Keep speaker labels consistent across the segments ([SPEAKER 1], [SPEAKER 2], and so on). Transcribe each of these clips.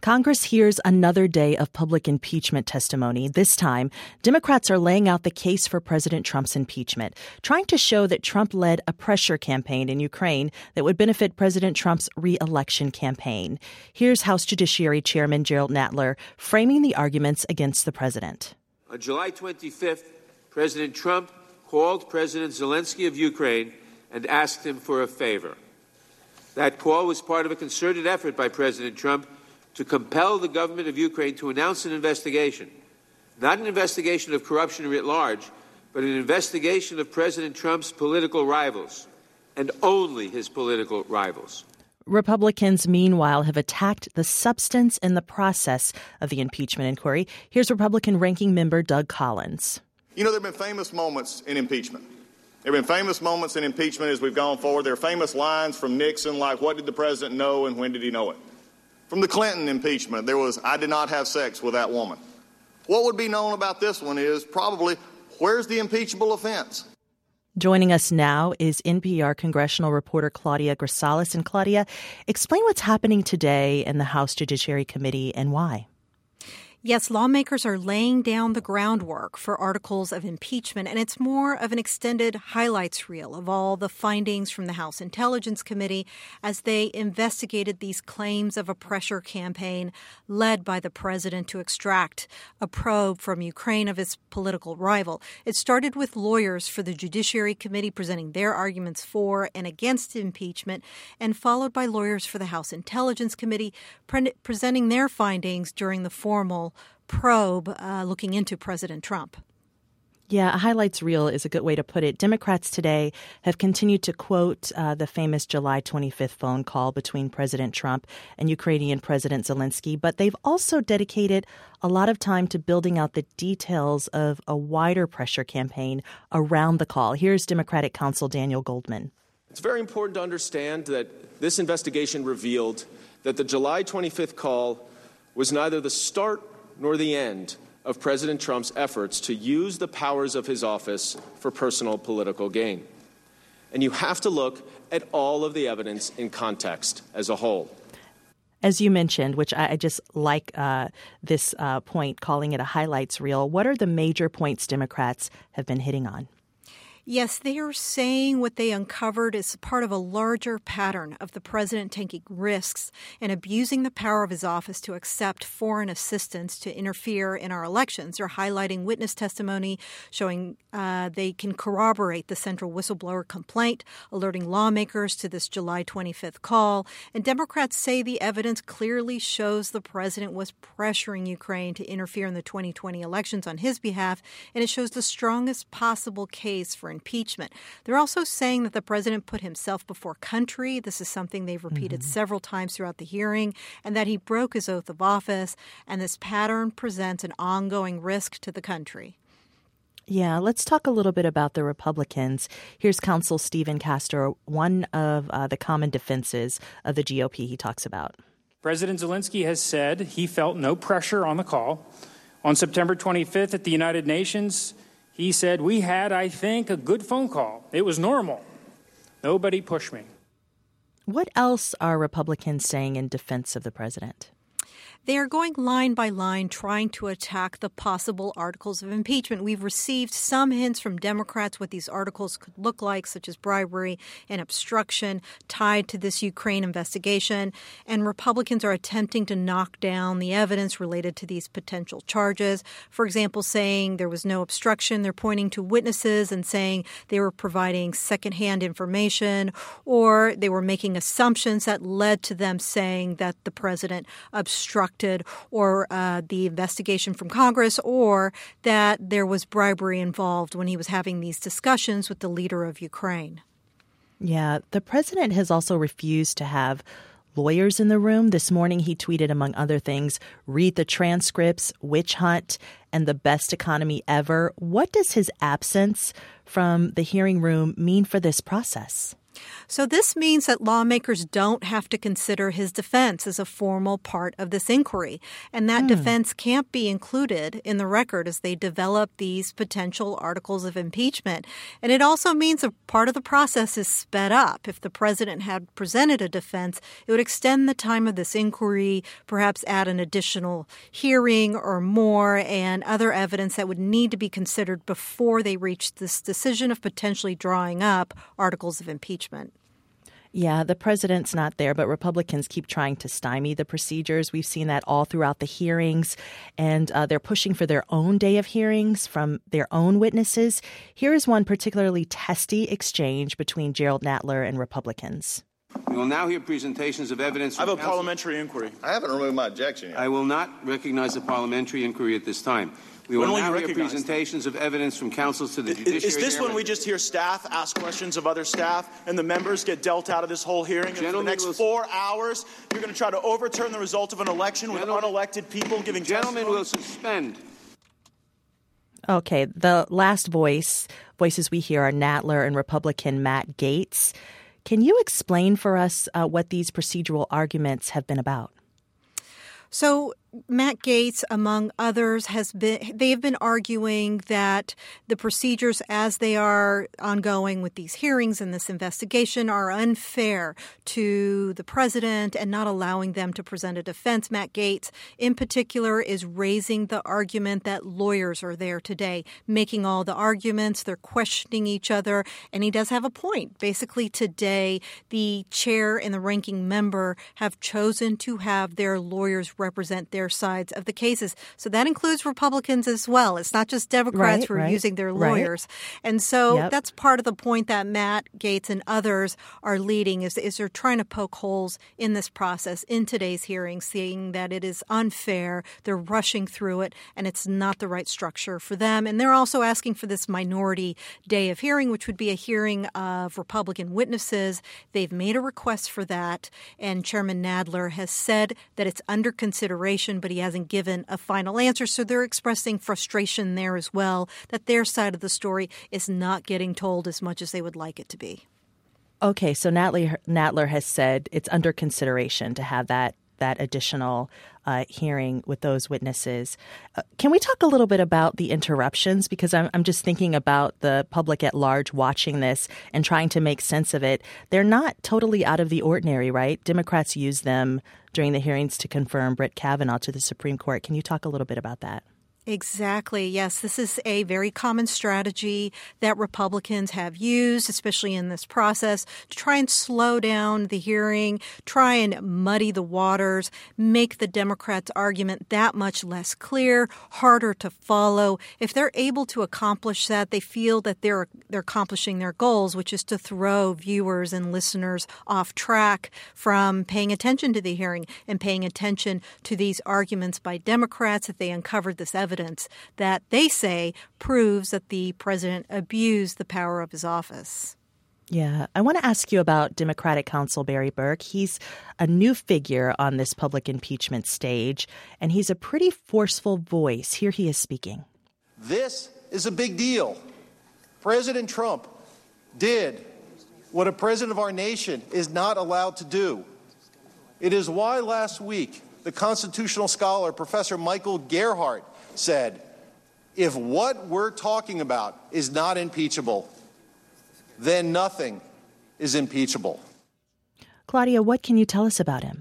[SPEAKER 1] Congress hears another day of public impeachment testimony. This time, Democrats are laying out the case for President Trump's impeachment, trying to show that Trump led a pressure campaign in Ukraine that would benefit President Trump's re-election campaign. Here's House Judiciary Chairman Jerrold Nadler framing the arguments against the president.
[SPEAKER 2] On July 25th, President Trump called President Zelensky of Ukraine and asked him for a favor. That call was part of a concerted effort by President Trump to compel the government of Ukraine to announce an investigation, not an investigation of corruption writ large, but an investigation of President Trump's political rivals, and only his political rivals.
[SPEAKER 1] Republicans, meanwhile, have attacked the substance and the process of the impeachment inquiry. Here's Republican Ranking Member Doug Collins.
[SPEAKER 3] You know, there have been famous moments in impeachment. There have been famous moments in impeachment as we've gone forward. There are famous lines from Nixon like, what did the president know and when did he know it? From the Clinton impeachment, there was, I did not have sex with that woman. What would be known about this one is probably, where's the impeachable offense?
[SPEAKER 1] Joining us now is NPR congressional reporter Claudia Grisales. And Claudia, explain what's happening today in the House Judiciary Committee and why.
[SPEAKER 4] Yes, lawmakers are laying down the groundwork for articles of impeachment, and it's more of an extended highlights reel of all the findings from the House Intelligence Committee as they investigated these claims of a pressure campaign led by the president to extract a probe from Ukraine of his political rival. It started with lawyers for the Judiciary Committee presenting their arguments for and against impeachment, and followed by lawyers for the House Intelligence Committee presenting their findings during the formal probe looking into President Trump.
[SPEAKER 1] Yeah, a highlights reel is a good way to put it. Democrats today have continued to quote the famous July 25th phone call between President Trump and Ukrainian President Zelensky, but they've also dedicated a lot of time to building out the details of a wider pressure campaign around the call. Here's Democratic counsel Daniel Goldman.
[SPEAKER 5] It's very important to understand that this investigation revealed that the July 25th call was neither the start nor the end of President Trump's efforts to use the powers of his office for personal political gain. And you have to look at all of the evidence in context as a whole.
[SPEAKER 1] As you mentioned, which I just like this point, calling it a highlights reel, what are the major points Democrats have been hitting on?
[SPEAKER 4] Yes, they are saying what they uncovered is part of a larger pattern of the president taking risks and abusing the power of his office to accept foreign assistance to interfere in our elections. They're highlighting witness testimony showing they can corroborate the central whistleblower complaint, alerting lawmakers to this July 25th call. And Democrats say the evidence clearly shows the president was pressuring Ukraine to interfere in the 2020 elections on his behalf, and it shows the strongest possible case for impeachment. They're also saying that the president put himself before country. This is something they've repeated several times throughout the hearing, and that he broke his oath of office. And this pattern presents an ongoing risk to the country.
[SPEAKER 1] Yeah, let's talk a little bit about the Republicans. Here's Counsel Stephen Castor, one of the common defenses of the GOP he talks about.
[SPEAKER 6] President Zelensky has said he felt no pressure on the call. On September 25th at the United Nations, he said, we had, I think, a good phone call. It was normal. Nobody pushed me.
[SPEAKER 1] What else are Republicans saying in defense of the president?
[SPEAKER 4] They are going line by line trying to attack the possible articles of impeachment. We've received some hints from Democrats what these articles could look like, such as bribery and obstruction tied to this Ukraine investigation. And Republicans are attempting to knock down the evidence related to these potential charges. For example, saying there was no obstruction. They're pointing to witnesses and saying they were providing secondhand information, or they were making assumptions that led to them saying that the president obstructed or the investigation from Congress, or that there was bribery involved when he was having these discussions with the leader of Ukraine.
[SPEAKER 1] Yeah, the president has also refused to have lawyers in the room. This morning he tweeted, among other things, read the transcripts, witch hunt, and the best economy ever. What does his absence from the hearing room mean for this process?
[SPEAKER 4] So this means that lawmakers don't have to consider his defense as a formal part of this inquiry. And that defense can't be included in the record as they develop these potential articles of impeachment. And it also means a part of the process is sped up. If the president had presented a defense, it would extend the time of this inquiry, perhaps add an additional hearing or more, and other evidence that would need to be considered before they reach this decision of potentially drawing up articles of impeachment.
[SPEAKER 1] Yeah, the president's not there, but Republicans keep trying to stymie the procedures. We've seen that all throughout the hearings, and they're pushing for their own day of hearings from their own witnesses. Here is one particularly testy exchange between Gerald Nadler and Republicans.
[SPEAKER 2] We will now hear presentations of evidence.
[SPEAKER 7] I have a parliamentary inquiry.
[SPEAKER 3] I haven't removed my objection yet.
[SPEAKER 2] I will not recognize a parliamentary inquiry at this time. We will now hear presentations of evidence from counsels to the judiciary.
[SPEAKER 7] Is this when we just hear staff ask questions of other staff and the members get dealt out of this whole hearing? And for the next 4 hours, you're going to try to overturn the result of an election with unelected people giving testimony?
[SPEAKER 2] Gentlemen will suspend.
[SPEAKER 1] Okay, the last voices we hear are Nadler and Republican Matt Gaetz. Can you explain for us what these procedural arguments have been about?
[SPEAKER 4] So Matt Gaetz, among others, they have been arguing that the procedures as they are ongoing with these hearings and this investigation are unfair to the president and not allowing them to present a defense. Matt Gaetz, in particular, is raising the argument that lawyers are there today, making all the arguments. They're questioning each other, and he does have a point. Basically, today, the chair and the ranking member have chosen to have their lawyers represent their sides of the cases. So that includes Republicans as well. It's not just Democrats who are using their lawyers. And so that's part of the point that Matt Gaetz and others are leading is they're trying to poke holes in this process in today's hearing, seeing that it is unfair. They're rushing through it, and it's not the right structure for them. And they're also asking for this minority day of hearing, which would be a hearing of Republican witnesses. They've made a request for that, and Chairman Nadler has said that it's under consideration, but he hasn't given a final answer. So they're expressing frustration there as well, that their side of the story is not getting told as much as they would like it to be.
[SPEAKER 1] Okay, so Nadler has said it's under consideration to have that additional hearing with those witnesses. Can we talk a little bit about the interruptions? Because I'm just thinking about the public at large watching this and trying to make sense of it. They're not totally out of the ordinary, right? Democrats use them during the hearings to confirm Brett Kavanaugh to the Supreme Court. Can you talk a little bit about that?
[SPEAKER 4] Exactly. Yes, this is a very common strategy that Republicans have used, especially in this process, to try and slow down the hearing, try and muddy the waters, make the Democrats' argument that much less clear, harder to follow. If they're able to accomplish that, they feel that they're accomplishing their goals, which is to throw viewers and listeners off track from paying attention to the hearing and paying attention to these arguments by Democrats that they uncovered this evidence that they say proves that the president abused the power of his office.
[SPEAKER 1] Yeah. I want to ask you about Democratic counsel Barry Berke. He's a new figure on this public impeachment stage, and he's a pretty forceful voice. Here he is speaking.
[SPEAKER 8] This is a big deal. President Trump did what a president of our nation is not allowed to do. It is why last week the constitutional scholar, Professor Michael Gerhardt, said, if what we're talking about is not impeachable, then nothing is impeachable.
[SPEAKER 1] Claudia, what can you tell us about him?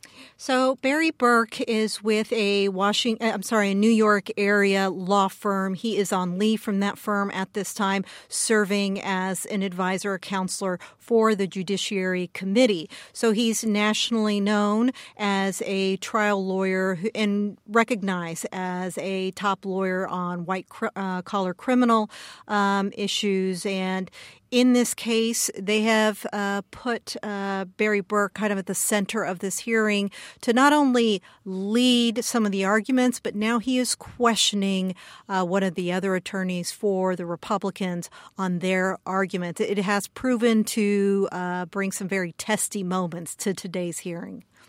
[SPEAKER 4] So Barry Berke is with a New York area law firm. He is on leave from that firm at this time, serving as an advisor or counselor for the Judiciary Committee. So he's nationally known as a trial lawyer and recognized as a top lawyer on white-collar criminal issues. And in this case, they have put Barry Berke kind of at the center of this hearing to not only lead some of the arguments, but now he is questioning one of the other attorneys for the Republicans on their argument. It has proven to bring some very testy moments to today's hearing.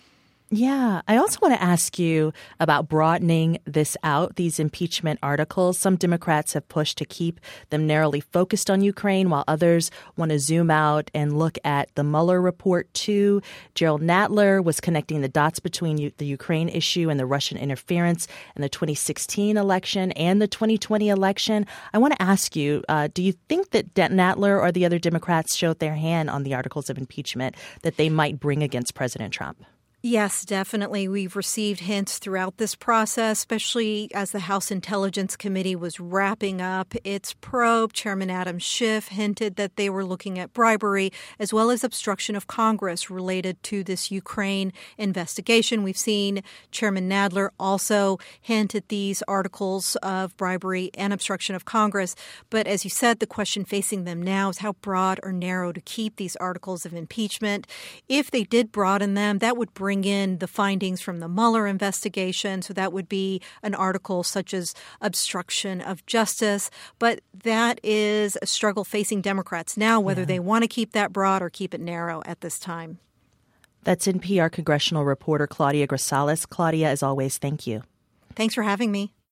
[SPEAKER 1] Yeah. I also want to ask you about broadening this out, these impeachment articles. Some Democrats have pushed to keep them narrowly focused on Ukraine, while others want to zoom out and look at the Mueller report, too. Jerrold Nadler was connecting the dots between the Ukraine issue and the Russian interference in the 2016 election and the 2020 election. I want to ask you, do you think that Nadler or the other Democrats showed their hand on the articles of impeachment that they might bring against President Trump?
[SPEAKER 4] Yes, definitely. We've received hints throughout this process, especially as the House Intelligence Committee was wrapping up its probe. Chairman Adam Schiff hinted that they were looking at bribery as well as obstruction of Congress related to this Ukraine investigation. We've seen Chairman Nadler also hint at these articles of bribery and obstruction of Congress. But as you said, the question facing them now is how broad or narrow to keep these articles of impeachment. If they did broaden them, that would bring in the findings from the Mueller investigation. So that would be an article such as obstruction of justice. But that is a struggle facing Democrats now, whether they want to keep that broad or keep it narrow at this time.
[SPEAKER 1] That's NPR congressional reporter Claudia Grisales. Claudia, as always, thank you.
[SPEAKER 4] Thanks for having me.